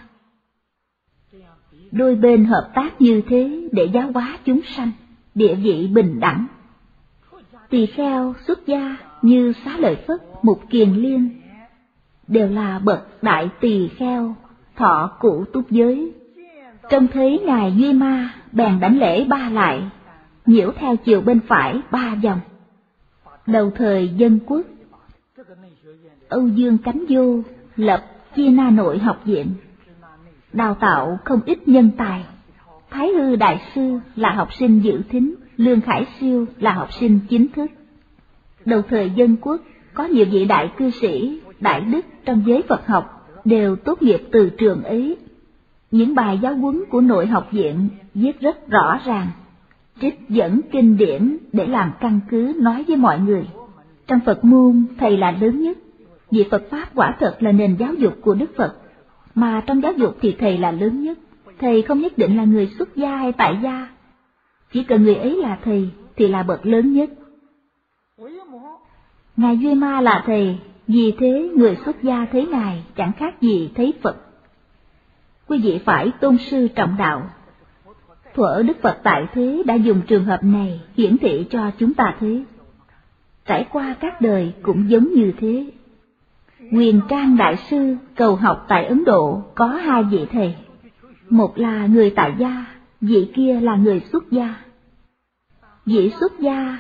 Đôi bên hợp tác như thế để giáo hóa chúng sanh, địa vị bình đẳng. Tỳ kheo xuất gia như Xá Lợi Phất, Mục Kiền Liên đều là bậc đại tỳ kheo, thọ cụ túc giới. Trông thấy Ngài Duy Ma bèn đảnh lễ 3 lại, nhiễu theo chiều bên phải 3 vòng. Đầu thời Dân Quốc, Âu Dương Cánh Vô lập Chi Na Nội học viện, đào tạo không ít nhân tài. Thái Hư Đại Sư là học sinh dự thính, Lương Khải Siêu là học sinh chính thức. Đầu thời Dân Quốc, có nhiều vị đại cư sĩ, đại đức trong giới Phật học đều tốt nghiệp từ trường ấy. Những bài giáo huấn của nội học viện viết rất rõ ràng, trích dẫn kinh điển để làm căn cứ nói với mọi người. Trong Phật môn, thầy là lớn nhất, vì Phật Pháp quả thật là nền giáo dục của Đức Phật, mà trong giáo dục thì thầy là lớn nhất. Thầy không nhất định là người xuất gia hay tại gia, chỉ cần người ấy là thầy thì là bậc lớn nhất. Ngài Duy Ma là thầy, vì thế người xuất gia thấy Ngài chẳng khác gì thấy Phật. Quý vị phải tôn sư trọng đạo. Thuở Đức Phật tại thế đã dùng trường hợp này hiển thị cho chúng ta thấy. Trải qua các đời cũng giống như thế. Huyền Trang Đại Sư cầu học tại Ấn Độ có 2 vị thầy. Một là người tại gia, vị kia là người xuất gia. Vị xuất gia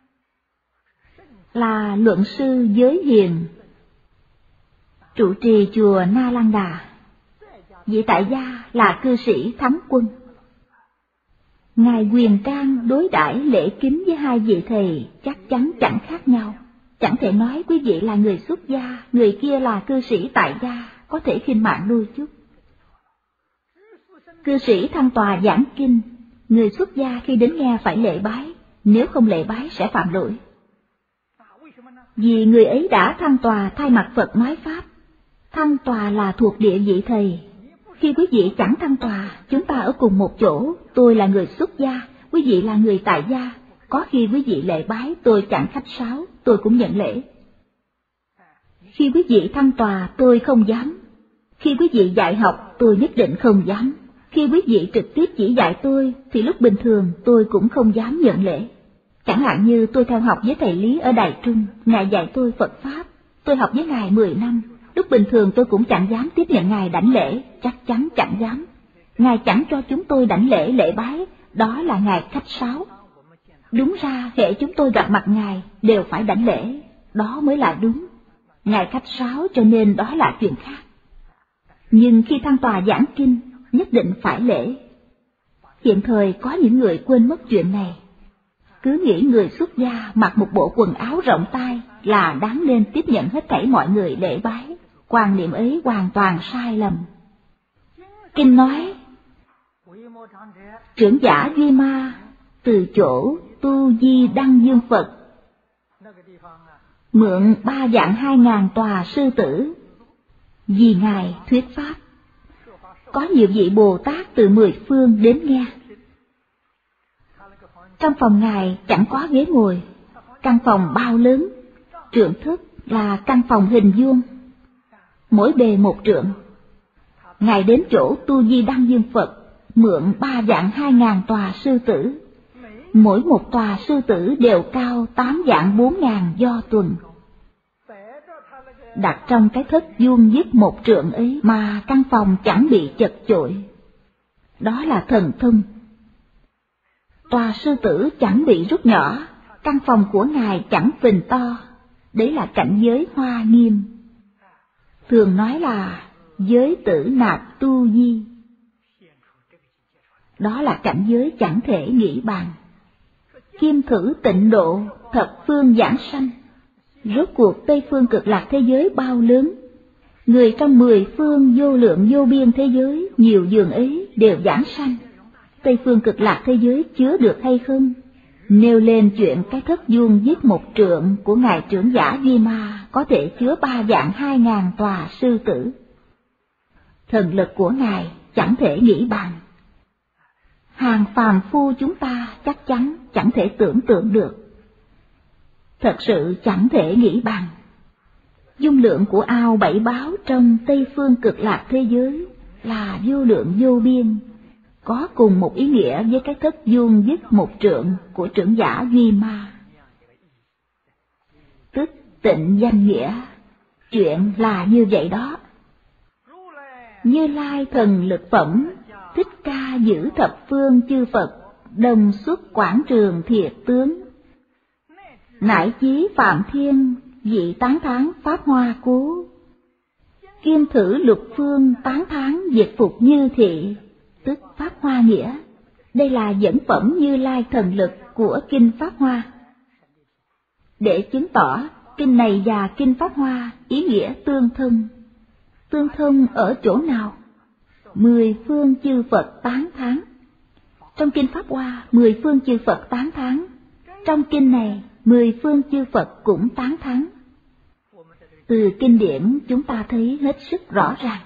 là luận sư Giới Hiền, trụ trì chùa Na Lan Đà. Vị tại gia là cư sĩ Thắng Quân. Ngài Huyền Trang đối đãi lễ kính với 2 vị thầy chắc chắn chẳng khác nhau. Chẳng thể nói quý vị là người xuất gia, người kia là cư sĩ tại gia, có thể khinh mạng đôi chút. Cư sĩ thăng tòa giảng kinh, người xuất gia khi đến nghe phải lễ bái, nếu không lễ bái sẽ phạm lỗi. Vì người ấy đã thăng tòa thay mặt Phật nói Pháp, thăng tòa là thuộc địa vị thầy. Khi quý vị chẳng thăng tòa, chúng ta ở cùng một chỗ, tôi là người xuất gia, quý vị là người tại gia. Có khi quý vị lễ bái, tôi chẳng khách sáo, tôi cũng nhận lễ. Khi quý vị thăng tòa, tôi không dám. Khi quý vị dạy học, tôi nhất định không dám. Khi quý vị trực tiếp chỉ dạy tôi, thì lúc bình thường tôi cũng không dám nhận lễ. Chẳng hạn như tôi theo học với thầy Lý ở Đài Trung, Ngài dạy tôi Phật Pháp, tôi học với Ngài 10 năm. Lúc bình thường tôi cũng chẳng dám tiếp nhận Ngài đảnh lễ, chắc chắn chẳng dám. Ngài chẳng cho chúng tôi đảnh lễ lễ bái, đó là Ngài khách sáo. Đúng ra hễ chúng tôi gặp mặt Ngài đều phải đảnh lễ, đó mới là đúng. Ngài khách sáo cho nên đó là chuyện khác. Nhưng khi thăng tòa giảng kinh, nhất định phải lễ. Hiện thời có những người quên mất chuyện này, cứ nghĩ người xuất gia mặc một bộ quần áo rộng tay là đáng nên tiếp nhận hết thảy mọi người lễ bái. Quan niệm ấy hoàn toàn sai lầm. Kinh nói, trưởng giả Duy Ma từ chỗ Tu Di Đăng Dương Phật mượn 3 vạn 2.000 tòa sư tử vì Ngài thuyết pháp. Có nhiều vị Bồ Tát từ 10 phương đến nghe. Trong phòng Ngài chẳng có ghế ngồi, căn phòng bao lớn, trượng thức là căn phòng hình vuông, mỗi bề 1 trượng. Ngài đến chỗ Tu Di Đăng Dương Phật mượn 3 vạn 2.000 tòa sư tử, mỗi một tòa sư tử đều cao 8 vạn 4.000 do tuần. Đặt trong cái thất vuông vức 1 trượng ấy mà căn phòng chẳng bị chật chội. Đó là thần thông. Tòa sư tử chẳng bị rút nhỏ, căn phòng của Ngài chẳng phình to. Đấy là cảnh giới Hoa Nghiêm. Thường nói là giới tử nạp tu di. Đó là cảnh giới chẳng thể nghĩ bàn. Kim thử tịnh độ, thập phương giảng sanh. Rốt cuộc Tây phương cực lạc thế giới bao lớn, người trong 10 phương vô lượng vô biên thế giới, nhiều giường ấy đều giảng sanh. Tây phương cực lạc thế giới chứa được hay không? Nêu lên chuyện cái thất vuông vức 1 trượng của Ngài trưởng giả Duy Ma có thể chứa 3 vạn 2.000 tòa sư tử. Thần lực của Ngài chẳng thể nghĩ bàn. Hàng phàm phu chúng ta chắc chắn chẳng thể tưởng tượng được. Thật sự chẳng thể nghĩ bàn. Dung lượng của ao 7 báo trong Tây phương cực lạc thế giới là vô lượng vô biên, có cùng một ý nghĩa với cái thất vuông vức 1 trượng của trưởng giả Duy Ma. Tức tịnh danh nghĩa, chuyện là như vậy đó. Như Lai thần lực phẩm, Thích Ca giữ thập phương chư Phật, đồng xuất quảng trường thiệt tướng. Nải chí Phạm Thiên, vị tán thán Pháp Hoa Cố. Kim thử lục phương tán thán diệt phục Như Thị, tức Pháp Hoa nghĩa. Đây là dẫn phẩm Như Lai thần lực của Kinh Pháp Hoa. Để chứng tỏ kinh này và Kinh Pháp Hoa ý nghĩa tương thông. Tương thông ở chỗ nào? 10 phương chư Phật tán thán. Trong Kinh Pháp Hoa 10 phương chư Phật tán thán. Trong kinh này 10 phương chư Phật cũng tán thán. Từ kinh điển chúng ta thấy hết sức rõ ràng.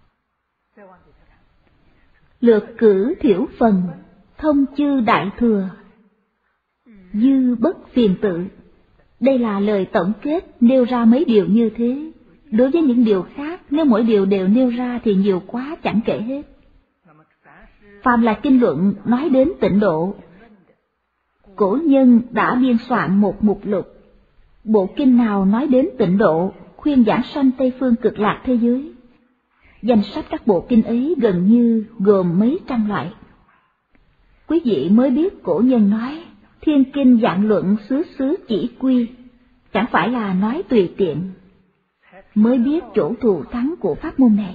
Lược cử thiểu phần, thông chư đại thừa, dư bất phiền tự. Đây là lời tổng kết nêu ra mấy điều như thế. Đối với những điều khác, nếu mỗi điều đều nêu ra thì nhiều quá chẳng kể hết. Phàm là kinh luận nói đến tịnh độ, cổ nhân đã biên soạn một mục lục. Bộ kinh nào nói đến tịnh độ, khuyên giảng sanh Tây phương cực lạc thế giới. Danh sách các bộ kinh ấy gần như gồm mấy trăm loại. Quý vị mới biết cổ nhân nói thiên kinh vạn luận xứ xứ chỉ quy, chẳng phải là nói tùy tiện. Mới biết chỗ thù thắng của pháp môn này.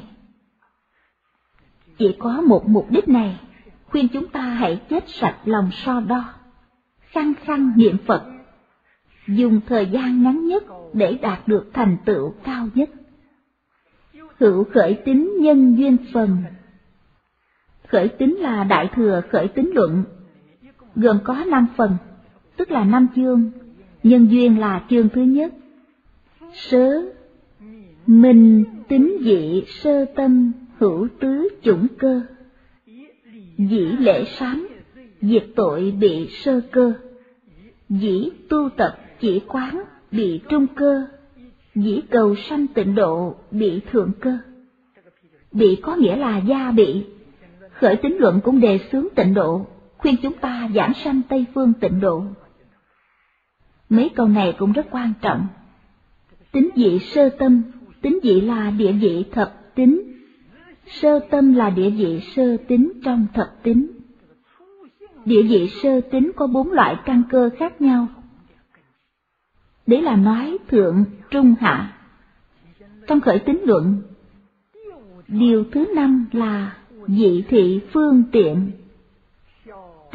Chỉ có một mục đích này, khuyên chúng ta hãy chết sạch lòng so đo, khăng khăng niệm Phật, dùng thời gian ngắn nhất để đạt được thành tựu cao nhất. Hữu khởi tín nhân duyên phần. Khởi tín là đại thừa khởi tín luận, gồm có 5 phần, tức là 5 chương. Nhân duyên là chương thứ nhất. Sớ, minh, tín dị, sơ tâm, hữu tứ chủng cơ. Dĩ lễ sám, diệt tội bị sơ cơ. Dĩ tu tập chỉ quán bị trung cơ. Dĩ cầu sanh tịnh độ bị thượng cơ. Bị có nghĩa là gia bị. Khởi tín luận cũng đề xướng tịnh độ, khuyên chúng ta giảng sanh Tây phương tịnh độ. Mấy câu này cũng rất quan trọng. Tín dị sơ tâm, tín dị là địa vị thập tín. Sơ tâm là địa vị sơ tín trong thập tín. Địa vị sơ tín có 4 loại căn cơ khác nhau. Đấy là nói thượng, trung, hạ. Trong khởi tín luận, điều thứ 5 là dị thị phương tiện.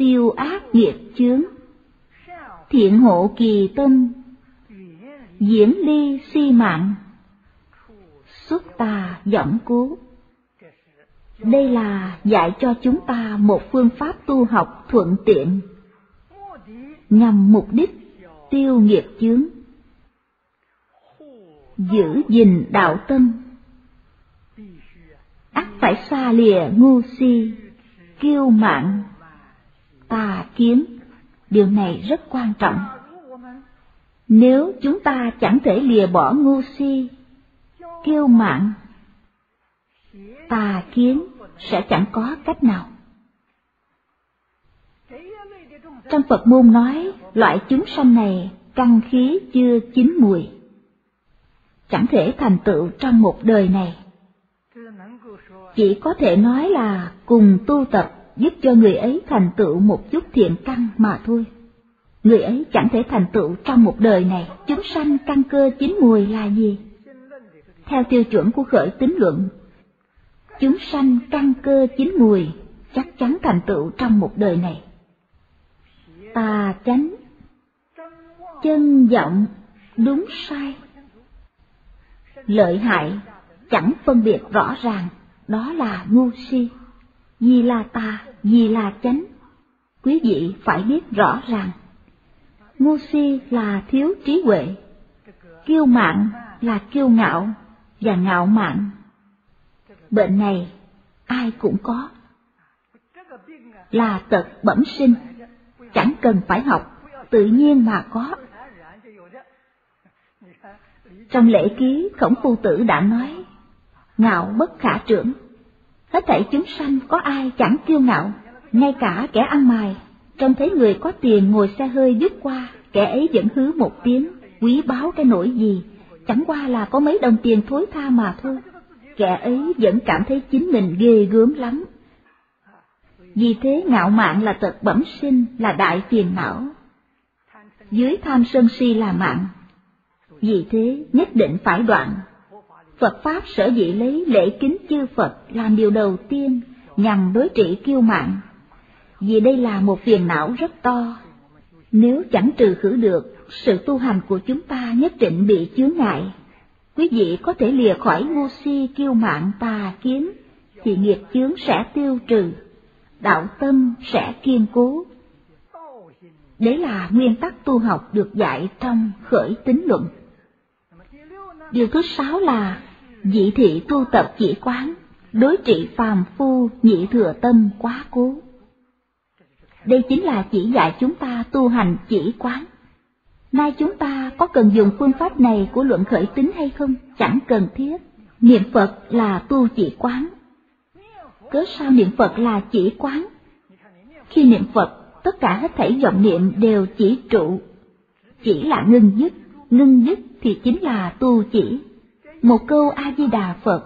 tiêu ác nghiệp chướng, thiện hộ kỳ tâm, diễn ly si mạng, xuất tà võng cố. Đây là dạy cho chúng ta một phương pháp tu học thuận tiện, nhằm mục đích tiêu nghiệp chướng, giữ gìn đạo tâm, ắt phải xa lìa ngu si, kiêu mạn, tà kiến. Điều này rất quan trọng. Nếu chúng ta chẳng thể lìa bỏ ngu si, kiêu mạn, tà kiến, sẽ chẳng có cách nào. Trong Phật môn nói, loại chúng sanh này căn khí chưa chín mùi, chẳng thể thành tựu trong một đời này. Chỉ có thể nói là cùng tu tập giúp cho người ấy thành tựu một chút thiện căn mà thôi. Người ấy chẳng thể thành tựu trong một đời này. Chúng sanh căn cơ chín mùi là gì? Theo tiêu chuẩn của khởi tín luận, chúng sanh căn cơ chín mùi chắc chắn thành tựu trong một đời này. Tà chánh, chân vọng, đúng sai, lợi hại chẳng phân biệt rõ ràng, đó là ngu si. Gì là tà, gì là chánh, quý vị phải biết rõ ràng. Ngu si là thiếu trí huệ, kiêu mạn là kiêu ngạo và ngạo mạn. Bệnh này ai cũng có, là tật bẩm sinh, chẳng cần phải học, tự nhiên mà có. Trong Lễ Ký, Khổng Phu Tử đã nói, ngạo bất khả trưởng. Hết thảy chúng sanh có ai chẳng kiêu ngạo, ngay cả kẻ ăn mày, trông thấy người có tiền ngồi xe hơi lướt qua, kẻ ấy vẫn hứ một tiếng, quý báu cái nỗi gì, chẳng qua là có mấy đồng tiền thối tha mà thôi. Kẻ ấy vẫn cảm thấy chính mình ghê gớm lắm. Vì thế ngạo mạn là tật bẩm sinh, là đại phiền não. Dưới tham sân si là mạng. Vì thế nhất định phải đoạn. Phật Pháp sở dĩ lấy lễ kính chư Phật làm điều đầu tiên nhằm đối trị kiêu mạn, vì đây là một phiền não rất to. Nếu chẳng trừ khử được, sự tu hành của chúng ta nhất định bị chướng ngại. Quý vị có thể lìa khỏi ngu si, kiêu mạn, tà kiến, thì nghiệp chướng sẽ tiêu trừ, đạo tâm sẽ kiên cố. Đấy là nguyên tắc tu học được dạy trong Khởi Tín Luận. Điều thứ 6 là dị thị tu tập chỉ quán, đối trị phàm phu nhị thừa tâm quá cố. Đây chính là chỉ dạy chúng ta tu hành chỉ quán. Nay chúng ta có cần dùng phương pháp này của luận khởi tín hay không? Chẳng cần thiết. Niệm Phật là tu chỉ quán. Cớ sao niệm Phật là chỉ quán? Khi niệm Phật, tất cả hết thảy vọng niệm đều chỉ trụ, chỉ là ngưng dứt thì chính là tu chỉ. Một câu A Di Đà Phật,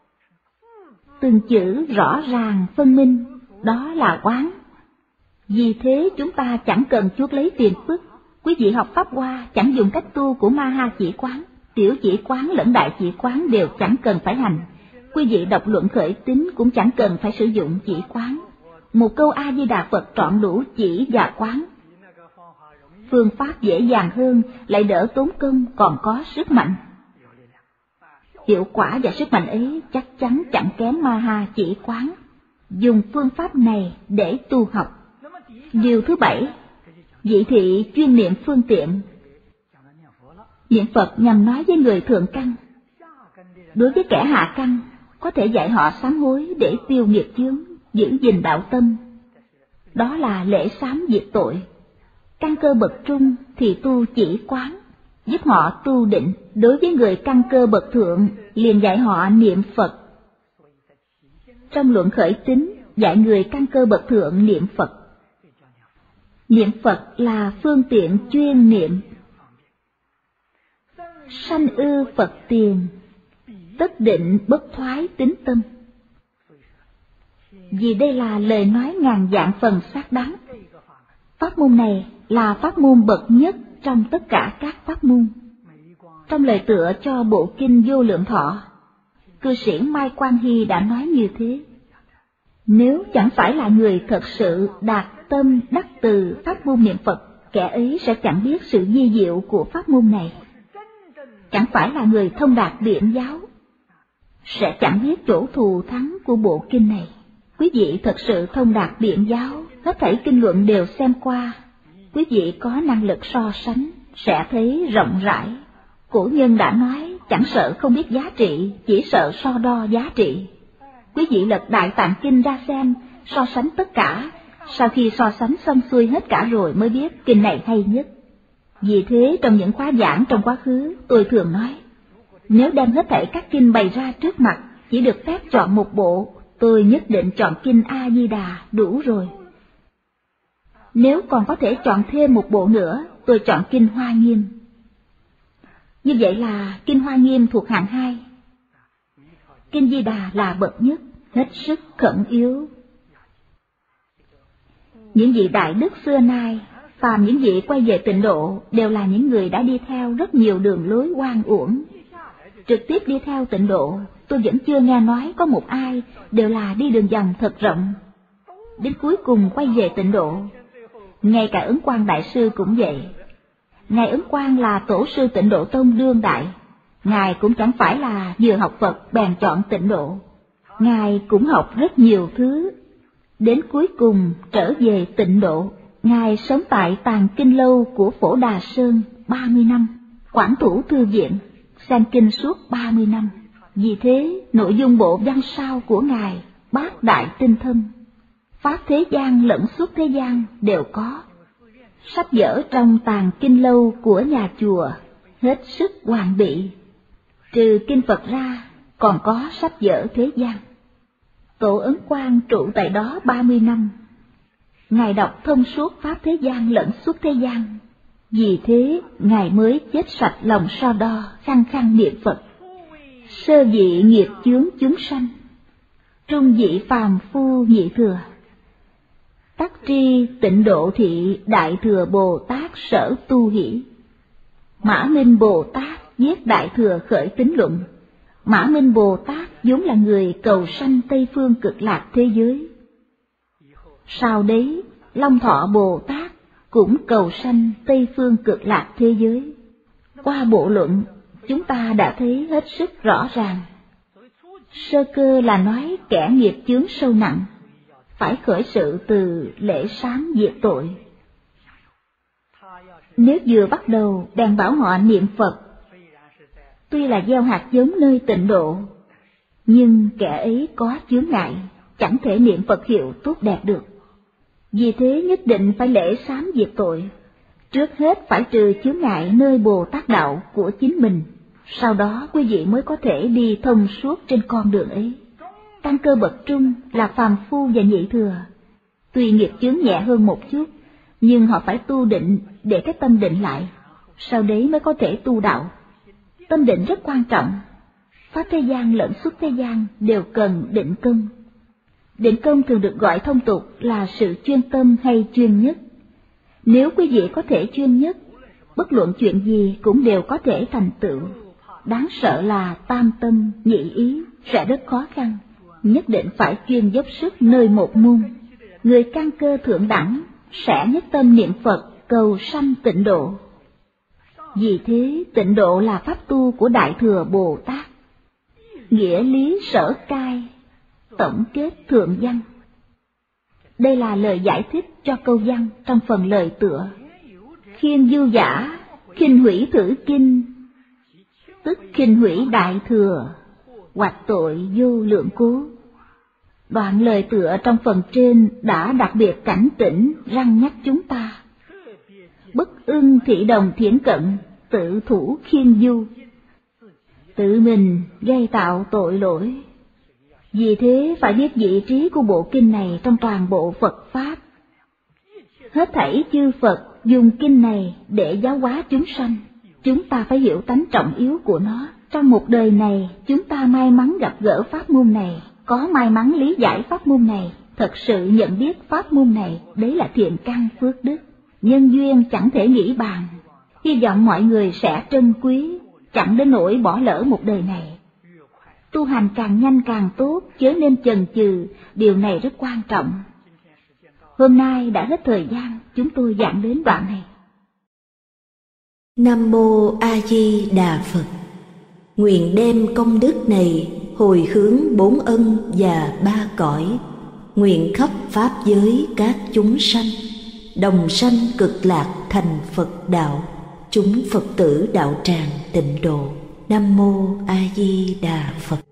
từng chữ rõ ràng phân minh, đó là quán. Vì thế chúng ta chẳng cần chuốc lấy phiền phức. Quý vị học Pháp Hoa chẳng dùng cách tu của Ma Ha chỉ quán, tiểu chỉ quán lẫn đại chỉ quán đều chẳng cần phải hành. Quý vị đọc luận khởi tín cũng chẳng cần phải sử dụng chỉ quán. Một câu A Di Đà Phật trọn đủ chỉ và quán. Phương pháp dễ dàng hơn, lại đỡ tốn công, còn có sức mạnh. Hiệu quả và sức mạnh ấy chắc chắn chẳng kém Ma Ha chỉ quán. Dùng phương pháp này để tu học. Điều thứ 7, dị thị chuyên niệm phương tiện. Niệm Phật nhằm nói với người thượng căn. Đối với kẻ hạ căn, có thể dạy họ sám hối để tiêu nghiệp chướng, giữ gìn đạo tâm. Đó là lễ sám diệt tội. Căn cơ bậc trung thì tu chỉ quán, giúp họ tu định. Đối với người căn cơ bậc thượng, liền dạy họ niệm Phật. Trong luận khởi tín, dạy người căn cơ bậc thượng niệm Phật. Niệm Phật là phương tiện chuyên niệm. Sanh ư Phật tiền, tất định bất thoái tín tâm. Vì đây là lời nói ngàn vạn phần xác đáng. Pháp môn này là pháp môn bậc nhất trong tất cả các pháp môn. Trong lời tựa cho bộ kinh Vô Lượng Thọ, cư sĩ Mai Quang Hy đã nói như thế. Nếu chẳng phải là người thật sự đạt tâm đắc từ pháp môn niệm Phật, kẻ ấy sẽ chẳng biết sự vi diệu của pháp môn này, chẳng phải là người thông đạt điển giáo, sẽ chẳng biết chỗ thù thắng của bộ kinh này. Quý vị thật sự thông đạt điển giáo, hết thảy kinh luận đều xem qua, quý vị có năng lực so sánh, sẽ thấy rộng rãi. Cổ nhân đã nói, chẳng sợ không biết giá trị, chỉ sợ so đo giá trị. Quý vị lật Đại Tạng Kinh ra xem, so sánh tất cả, sau khi so sánh xong xuôi hết cả rồi mới biết kinh này hay nhất. Vì thế trong những khóa giảng trong quá khứ, tôi thường nói, nếu đem hết thảy các kinh bày ra trước mặt, chỉ được phép chọn một bộ, tôi nhất định chọn kinh A Di Đà đủ rồi. Nếu còn có thể chọn thêm một bộ nữa, tôi chọn kinh Hoa Nghiêm. Như vậy là kinh Hoa Nghiêm thuộc hạng 2. Kinh Di Đà là bậc nhất, hết sức khẩn yếu. Những vị đại đức xưa nay, phàm những vị quay về tịnh độ, đều là những người đã đi theo rất nhiều đường lối oan uổng. Trực tiếp đi theo tịnh độ, tôi vẫn chưa nghe nói có một ai, đều là đi đường vòng thật rộng. Đến cuối cùng quay về tịnh độ. Ngay cả Ấn Quang Đại Sư cũng vậy. Ngài Ấn Quang là tổ sư Tịnh Độ Tông đương đại. Ngài cũng chẳng phải là vừa học Phật bèn chọn tịnh độ. Ngài cũng học rất nhiều thứ. Đến cuối cùng trở về tịnh độ. Ngài sống tại Tàng Kinh Lâu của Phổ Đà Sơn 30 năm, quản thủ thư viện, xem kinh suốt 30 năm. Vì thế, nội dung bộ văn sao của Ngài bát đại tinh thâm, pháp thế gian lẫn xuất thế gian đều có. Sách vở trong Tàng Kinh Lâu của nhà chùa hết sức hoàn bị. Trừ kinh Phật ra, còn có sách vở thế gian. Tổ Ấn Quang trụ tại đó 30 năm. Ngài đọc thông suốt pháp thế gian lẫn xuất thế gian. Vì thế, Ngài mới chết sạch lòng so đo, khăng khăng niệm Phật. Sơ vị nghiệp chướng chúng sanh, trung vị phàm phu nhị thừa. Tắc tri tịnh độ thị đại thừa Bồ Tát sở tu hỷ. Mã Minh Bồ Tát viết đại thừa khởi tín luận. Mã Minh Bồ Tát vốn là người cầu sanh Tây phương cực lạc thế giới. Sau đấy, Long Thọ Bồ Tát cũng cầu sanh Tây phương cực lạc thế giới. Qua bộ luận, chúng ta đã thấy hết sức rõ ràng. Sơ cơ là nói kẻ nghiệp chướng sâu nặng, phải khởi sự từ lễ sám diệt tội. Nếu vừa bắt đầu bèn bảo họ niệm Phật, tuy là gieo hạt giống nơi tịnh độ, nhưng kẻ ấy có chướng ngại, chẳng thể niệm Phật hiệu tốt đẹp được. Vì thế nhất định phải lễ sám diệt tội. Trước hết phải trừ chướng ngại nơi Bồ Tát đạo của chính mình, sau đó quý vị mới có thể đi thông suốt trên con đường ấy. Căn cơ bậc trung là phàm phu và nhị thừa, tuy nghiệp chướng nhẹ hơn một chút, nhưng họ phải tu định để cái tâm định lại, sau đấy mới có thể tu đạo. Tâm định rất quan trọng, pháp thế gian lẫn xuất thế gian đều cần định công. Định công thường được gọi thông tục là sự chuyên tâm hay chuyên nhất. Nếu quý vị có thể chuyên nhất, bất luận chuyện gì cũng đều có thể thành tựu. Đáng sợ là tam tâm nhị ý sẽ rất khó khăn, nhất định phải chuyên dốc sức nơi một môn. Người căn cơ thượng đẳng sẽ nhất tâm niệm Phật cầu sanh tịnh độ. Vì thế tịnh độ là pháp tu của Đại Thừa Bồ Tát. Nghĩa lý sở cai, tổng kết thượng văn. Đây là lời giải thích cho câu văn trong phần lời tựa. Khiên du giả, khinh hủy thử kinh, tức khinh hủy Đại Thừa, hoạch tội vô lượng cố. Đoạn lời tựa trong phần trên đã đặc biệt cảnh tỉnh răn nhắc chúng ta. Bất ưng thị đồng thiển cận, tự thủ khiên du. Tự mình gây tạo tội lỗi. Vì thế phải biết vị trí của bộ kinh này trong toàn bộ Phật Pháp. Hết thảy chư Phật dùng kinh này để giáo hóa chúng sanh. Chúng ta phải hiểu tánh trọng yếu của nó. Trong một đời này, chúng ta may mắn gặp gỡ pháp môn này, có may mắn lý giải pháp môn này, thật sự nhận biết pháp môn này, đấy là thiện căn phước đức. Nhân duyên chẳng thể nghĩ bàn. Hy vọng mọi người sẽ trân quý, chẳng đến nỗi bỏ lỡ một đời này. Tu hành càng nhanh càng tốt, chớ nên chần chừ, điều này rất quan trọng. Hôm nay đã hết thời gian, chúng tôi giảng đến đoạn này. Nam Mô A Di Đà Phật. Nguyện đem công đức này hồi hướng 4 ân và 3 cõi, nguyện khắp pháp giới các chúng sanh đồng sanh cực lạc thành Phật đạo, chúng Phật tử đạo tràng tịnh độ. Nam Mô A Di Đà Phật.